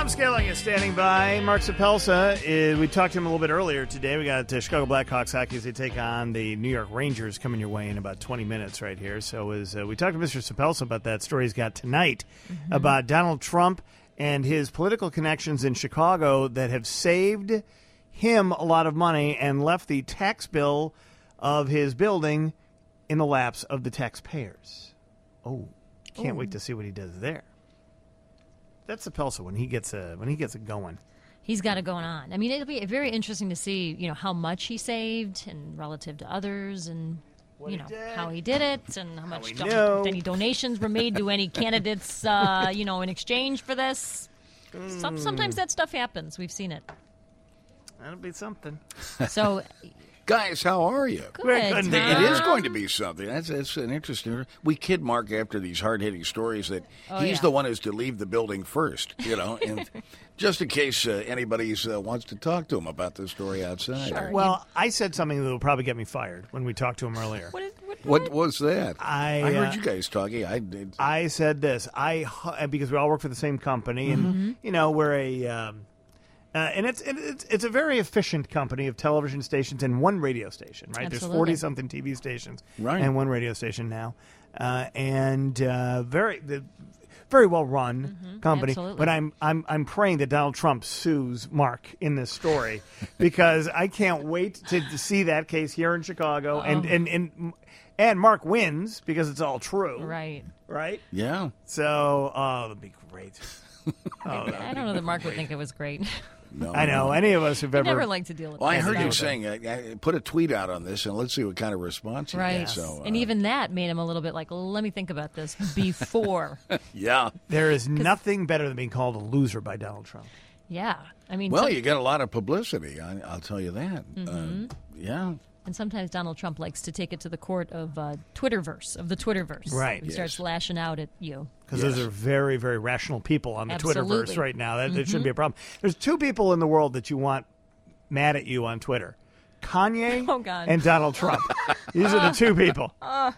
Rob Scaling is standing by. Mark Sapelsa, we talked to him a little bit earlier today. We got Chicago Blackhawks hockey as they take on the New York Rangers coming your way in about 20 minutes right here. So as we talked to Mr. Sapelsa about that story he's got tonight about Donald Trump and his political connections in Chicago that have saved him a lot of money and left the tax bill of his building in the laps of the taxpayers. Oh, can't wait to see what he does there. That's Sapelsa when he gets it going. He's got it going on. I mean, it'll be very interesting to see, how much he saved and relative to others, and how he did it, and how much any donations were made to any candidates, in exchange for this. Sometimes that stuff happens. We've seen it. That'll be something. So. Guys, how are you? Good. It is going to be something. That's an interesting. We kid Mark after these hard-hitting stories that he's the one who's to leave the building first, and just in case anybody wants to talk to him about this story outside. Sure. Well, I said something that will probably get me fired when we talked to him earlier. What was that? I heard you guys talking. I did. I said this. Because we all work for the same company, and we're a. And it's a very efficient company of television stations and one radio station, right? Absolutely. There's 40-something TV stations and one radio station now, and very well run company. Absolutely. But I'm praying that Donald Trump sues Mark in this story because I can't wait to see that case here in Chicago, and Mark wins because it's all true, Right. Yeah. So that'd be great. I don't know that Mark would think it was great. No, I know. Any of us who've ever never like to deal with. Well, I that heard you stuff. saying, put a tweet out on this, and let's see what kind of response you Right. get. So, and even that made him a little bit like, let me think about this before. Yeah. There is nothing better than being called a loser by Donald Trump. Yeah. I mean, Well, you get a lot of publicity. I'll tell you that. Yeah. And sometimes Donald Trump likes to take it to the court of Twitterverse. Right. He starts lashing out at you. Because those are very, very rational people on the Absolutely. Twitterverse right now. That shouldn't be a problem. There's two people in the world that you want mad at you on Twitter. Kanye and Donald Trump. These are the two people.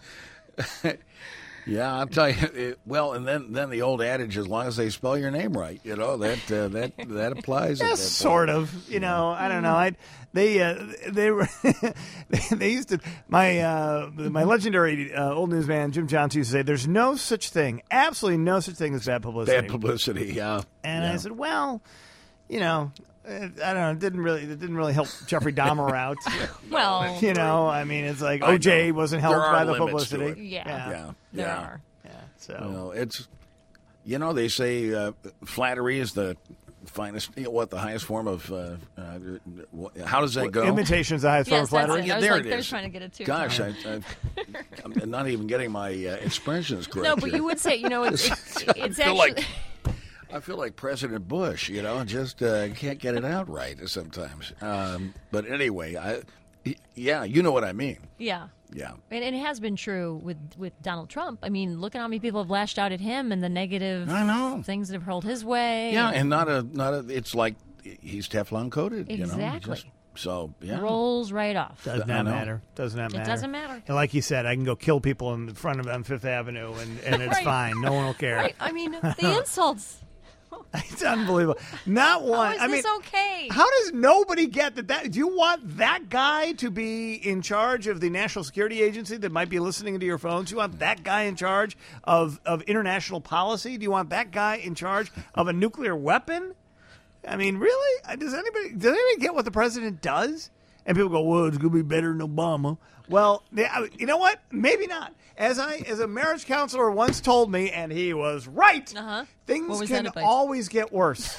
Yeah, I'll tell you. Well, and then the old adage, as long as they spell your name right, that applies. Yeah, sort of. I don't know. They were they used to my legendary old newsman Jim Johnson used to say, "There's no such thing, absolutely no such thing as bad publicity." Bad publicity, yeah. And I said, well, I don't know. It didn't really help Jeffrey Dahmer out. Well, I mean, it's like OJ wasn't helped by the publicity. Yeah. Yeah. There are. Yeah. So it's they say flattery is the finest. The highest form of how does that go? Imitation is the highest form of flattery. Yeah, there it is. They're trying to get it too. Gosh, I'm not even getting my expressions correct. No, but you would say, it's actually. I feel like President Bush, just can't get it out right sometimes. But anyway, you know what I mean. Yeah. Yeah. And it has been true with Donald Trump. I mean, look at how many people have lashed out at him and the negative things that have hurled his way. Yeah, and not a it's like he's Teflon coated. Exactly. So, yeah. Rolls right off. Does not matter. Does not matter. It doesn't matter. And like you said, I can go kill people in front of on Fifth Avenue, and it's fine. No one will care. Right. I mean, the insults. It's unbelievable. Not one. How is this okay? How does nobody get that? Do you want that guy to be in charge of the National Security Agency that might be listening into your phones? Do you want that guy in charge of international policy? Do you want that guy in charge of a nuclear weapon? I mean, really? Does anybody get what the president does? And people go, well, it's going to be better than Obama. Well, you know what? Maybe not. As a marriage counselor once told me, and he was right, things can always get worse.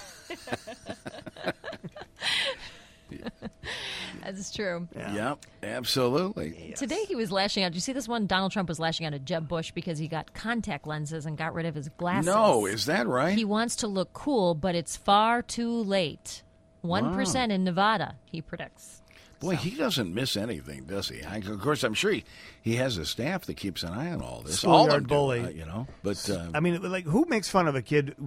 That is true. Yeah, absolutely. Yes. Today he was lashing out. Did you see this one? Donald Trump was lashing out at Jeb Bush because he got contact lenses and got rid of his glasses. No, is that right? He wants to look cool, but it's far too late. 1% in Nevada, he predicts. Boy, he doesn't miss anything, does he? Of course, I'm sure he has a staff that keeps an eye on all this. Schoolyard bully. But I mean, like, who makes fun of a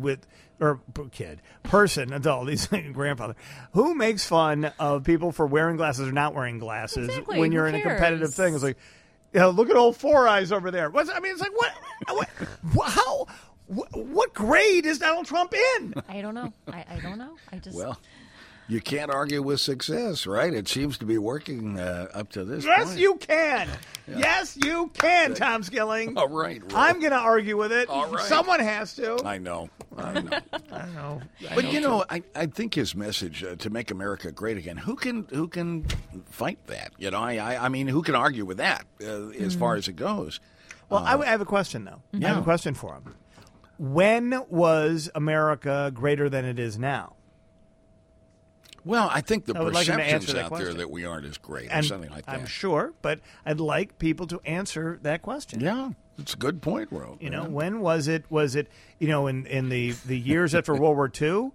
person, adult, he's like a grandfather. Who makes fun of people for wearing glasses or not wearing glasses when you're in a competitive thing? It's like, look at old Four Eyes over there. It's like, what? How? What grade is Donald Trump in? I don't know. I don't know. Well, you can't argue with success, right? It seems to be working up to this Yes, point. you can. Yeah. Yes, you can, Tom Skilling. All right. I'm going to argue with it. All right. Someone has to. I know. I know. But I think his message to make America great again. Who can fight that? I mean, who can argue with that as far as it goes? Well, I have a question though. Yeah. I have a question for him. When was America greater than it is now? Well, I think the I would like him to perception's answer that out there question. that we aren't as great or And something like that. I'm sure, but I'd like people to answer that question. Yeah, it's a good point, Ro. When was it? Was it in the years after World War II,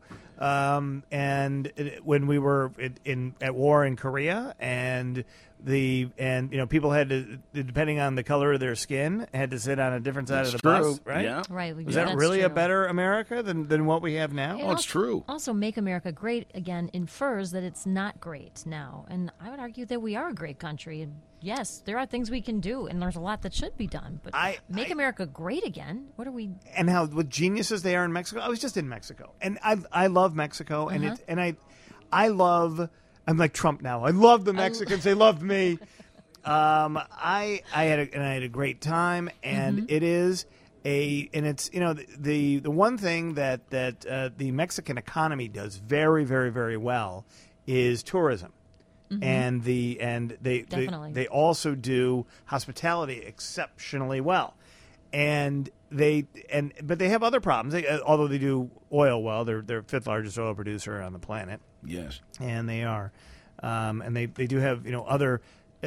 when we were at war in Korea, and people had to, depending on the color of their skin, had to sit on a different side of the bus, right? Yeah. Right. Was that really a better America than what we have now? Oh, it's true. Also, Make America Great Again infers that it's not great now. And I would argue that we are a great country. And yes, there are things we can do, and there's a lot that should be done. But Make America Great Again? What are we... And how what geniuses they are in Mexico. I was just in Mexico. And I love Mexico. And I love... I'm like Trump now. I love the Mexicans. They loved me. I had a great time, and it's the one thing that the Mexican economy does very, very, very well is tourism, and they also do hospitality exceptionally well, but they have other problems. Although they do oil well, they're fifth largest oil producer on the planet. Yes, and they are, and they do have other.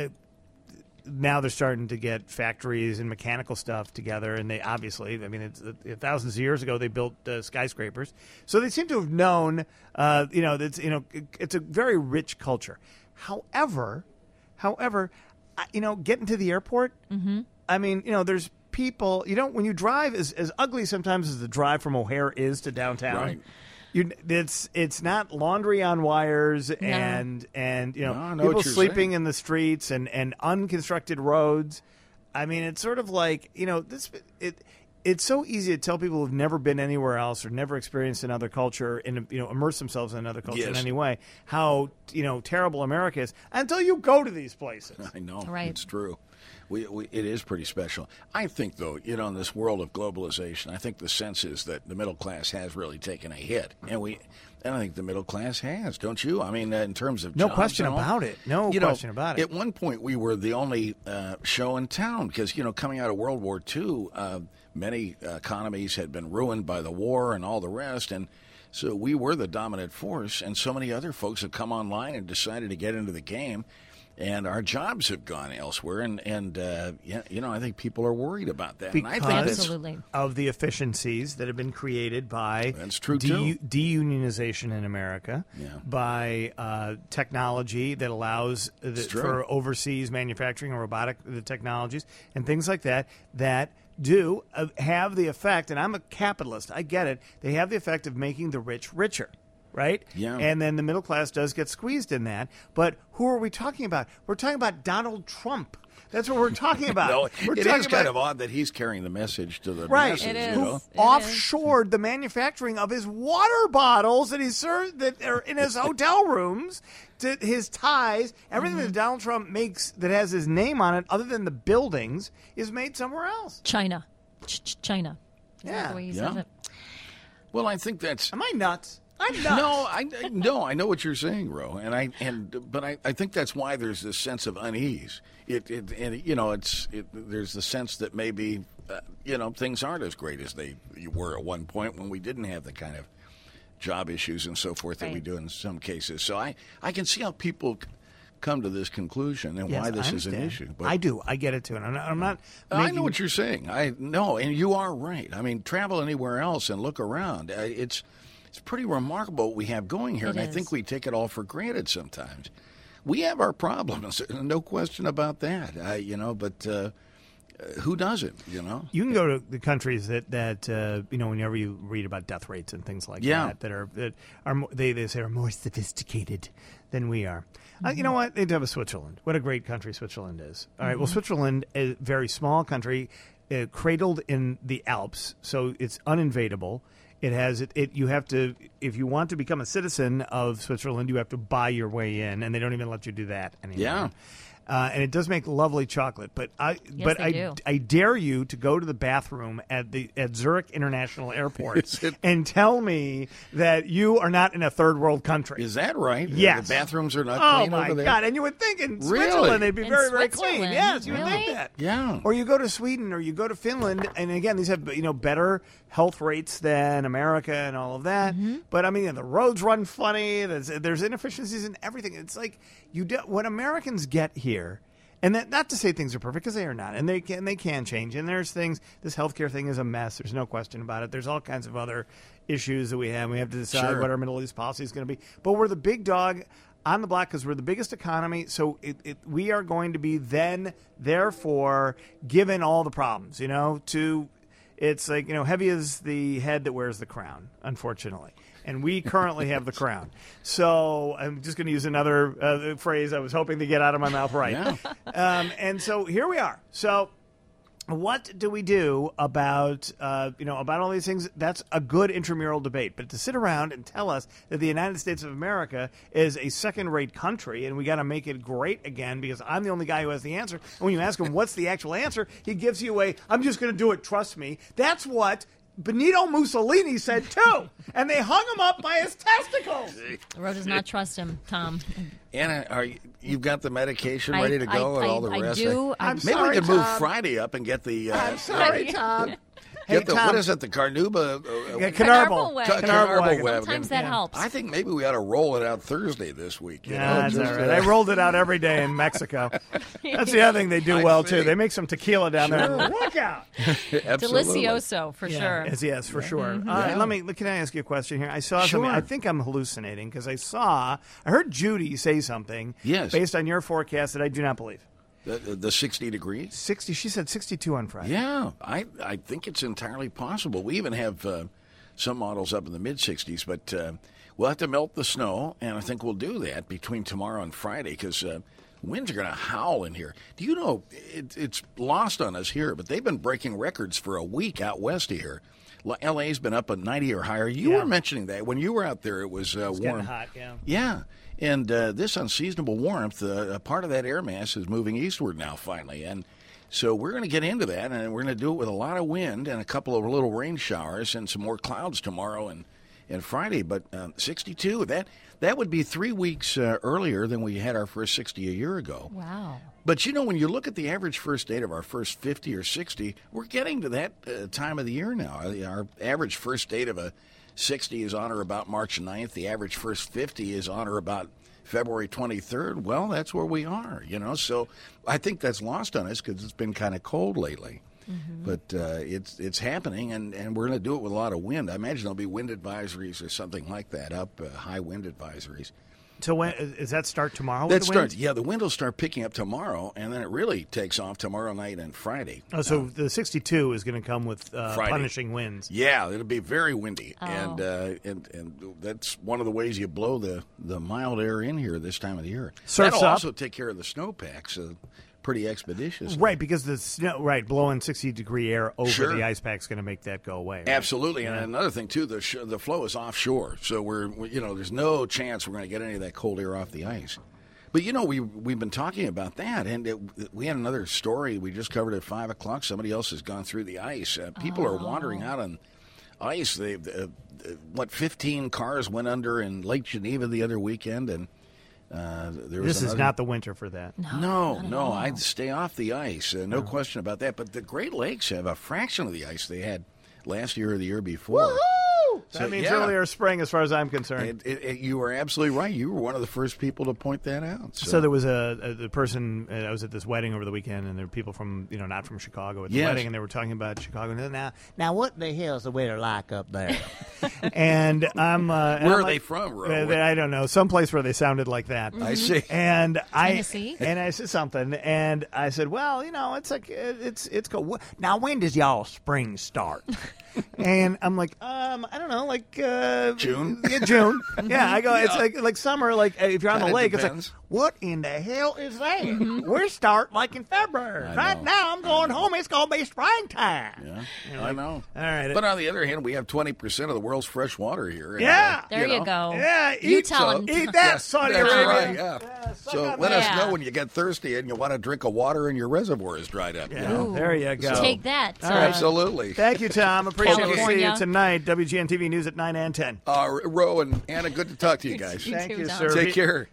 Now they're starting to get factories and mechanical stuff together, and they obviously, it's thousands of years ago they built skyscrapers, so they seem to have known, it's a very rich culture. However, getting to the airport, there's people, when you drive, as ugly sometimes as the drive from O'Hare is to downtown. Right. It's not laundry on wires and people sleeping in the streets and unconstructed roads. It's sort of like it's so easy to tell people who've never been anywhere else or never experienced another culture and immerse themselves in another culture in any way how terrible America is until you go to these places. I know, right. It's true. It is pretty special. I think, though, in this world of globalization, I think the sense is that the middle class has really taken a hit, and I think the middle class has, don't you? In terms of no jobs question and all. about it. No question about it. At one point, we were the only show in town because coming out of World War II, many economies had been ruined by the war and all the rest, and so we were the dominant force. And so many other folks have come online and decided to get into the game. And our jobs have gone elsewhere, and I think people are worried about that. Because and I think absolutely. Of the efficiencies that have been created by that's true too. Deunionization in America, by technology that allows for overseas manufacturing and robotic technologies and things like that do have the effect, and I'm a capitalist, I get it, they have the effect of making the rich richer. Right? Yeah. And then the middle class does get squeezed in that. But who are we talking about? We're talking about Donald Trump. That's what we're talking about. No, we're it is kind of odd that he's carrying the message to the masses. It is. Who offshored the manufacturing of his water bottles that he served that are in his hotel rooms, to his ties, everything that Donald Trump makes that has his name on it, other than the buildings, is made somewhere else. China. China. Is that the way he says it? Well, I think that's. Am I nuts? I'm nuts. No, I know what you're saying, Ro, but I think that's why there's this sense of unease. There's the sense that maybe things aren't as great as they were at one point when we didn't have the kind of job issues and so forth that we do in some cases. So I can see how people come to this conclusion and why this is an issue. But I do. I get it too, and I'm not. I know what you're saying. I know, and you are right. Travel anywhere else and look around. It's pretty remarkable what we have going here, and I think we take it all for granted sometimes. We have our problems, no question about that. But who doesn't? You can go to the countries that whenever you read about death rates and things like that they say are more sophisticated than we are. You know what? They have a Switzerland. What a great country Switzerland is. All right. Well, Switzerland is a very small country. cradled in the Alps, so it's uninvadable. It has you have to, if you want to become a citizen of Switzerland, you have to buy your way in, and they don't even let you do that anymore. Yeah. And it does make lovely chocolate, but I dare you to go to the bathroom at Zurich International Airport and tell me that you are not in a third world country. Is that right? Yes. The bathrooms are not clean over there? Oh my God! And you would think in Really? Switzerland they'd be In very, very clean. Switzerland? Yes, you would Really? think that. Yeah. Or you go to Sweden or you go to Finland, and again, these have better health rates than America and all of that. But I mean, the roads run funny. There's inefficiencies in everything. It's like what Americans get here. And that, not to say things are perfect, because they are not, and they can change. And there's things. This healthcare thing is a mess. There's no question about it. There's all kinds of other issues that we have. We have to decide what our Middle East policy is going to be. But we're the big dog on the block because we're the biggest economy. So we are going to be therefore given all the problems. It's like heavy is the head that wears the crown, unfortunately. And we currently have the crown. So I'm just going to use another phrase I was hoping to get out of my mouth right. Yeah. And so here we are. So what do we do about all these things? That's a good intramural debate. But to sit around and tell us that the United States of America is a second-rate country and we got to make it great again because I'm the only guy who has the answer. And when you ask him what's the actual answer, he gives you I'm just going to do it, trust me. That's what Benito Mussolini said too, and they hung him up by his testicles. Ro does not trust him, Tom. Anna, you've got the medication ready to go and all the rest? I do. Maybe we could move Friday up and get the. I'm sorry, Tom. Get Tom. what is it? The Carnauba Carnarvon wagon. Sometimes that helps. I think maybe we ought to roll it out Thursday this week. That's all right. I rolled it out every day in Mexico. That's the other thing they do well too. They make some tequila down there. Look out! Delicioso for sure. Yes, for sure. Can I ask you a question here? I saw something. I think I'm hallucinating because I heard Judy say something based on your forecast that I do not believe. The 60 degrees? 60. She said 62 on Friday. Yeah, I think it's entirely possible. We even have some models up in the mid-60s, but we'll have to melt the snow, and I think we'll do that between tomorrow and Friday because winds are going to howl in here. Do you know, it's lost on us here, but they've been breaking records for a week out west of here. LA's been up at 90 or higher. You were mentioning that. When you were out there, it was warm. Getting hot, yeah. Yeah. And this unseasonable warmth, a part of that air mass is moving eastward now, finally. And so we're going to get into that, and we're going to do it with a lot of wind and a couple of little rain showers and some more clouds tomorrow and Friday. But 62, that would be 3 weeks earlier than we had our first 60 a year ago. Wow. But, when you look at the average first date of our first 50 or 60, we're getting to that time of the year now. Our average first date of a 60 is on or about March 9th. The average first 50 is on or about February 23rd. Well, that's where we are, So I think that's lost on us because it's been kind of cold lately. Mm-hmm. But it's happening, and we're going to do it with a lot of wind. I imagine there'll be wind advisories or something like that high wind advisories. So when does that start tomorrow? That starts. Yeah, the wind will start picking up tomorrow, and then it really takes off tomorrow night and Friday. Oh, so the 62 is going to come with punishing winds. Yeah, it'll be very windy, and that's one of the ways you blow the mild air in here this time of the year. That'll also take care of the snowpacks. Pretty expeditious. Right, because the snow, blowing 60-degree air over the ice pack is going to make that go away. Right? Absolutely, and another thing too, the flow is offshore, so we're there's no chance we're going to get any of that cold air off the ice. But we've been talking about that, and we had another story we just covered at 5 o'clock. Somebody else has gone through the ice. People are wandering out on ice. 15 cars went under in Lake Geneva the other weekend, and. This is not the winter for that. No. I'd stay off the ice. No question about that. But the Great Lakes have a fraction of the ice they had last year or the year before. Woohoo! That means earlier spring, as far as I'm concerned. You were absolutely right. You were one of the first people to point that out. So there was a person. I was at this wedding over the weekend, and there were people from not from Chicago at the wedding, and they were talking about Chicago. Now what the hell is the weather like up there? And I'm where are they from, Ro? I don't know. Someplace where they sounded like that. I see. And Tennessee? I said something, and I said, well, it's like it's cold. Now when does y'all spring start? And I'm like, I don't know, like June. Yeah, June. Yeah, I go. It's like summer. Like if you're on the lake, depends. it's like what in the hell is that? We're starting like in February. Right now, I'm going home. It's going to be springtime. Yeah, I know. All right. But on the other hand, we have 20% of the world's fresh water here. Yeah. There you go. Yeah. You tell him. Eat that, Saudi That's Arabia. right, yeah. So let us know when you get thirsty and you want to drink a water and your reservoir is dried up. Yeah. There you go. Take that. Absolutely. Thank you, Tom. Appreciate you. See California. you tonight. WGN TV News at 9 and 10. Ro and Anna, good to talk to you guys. Thank you, Tom. sir. Take care.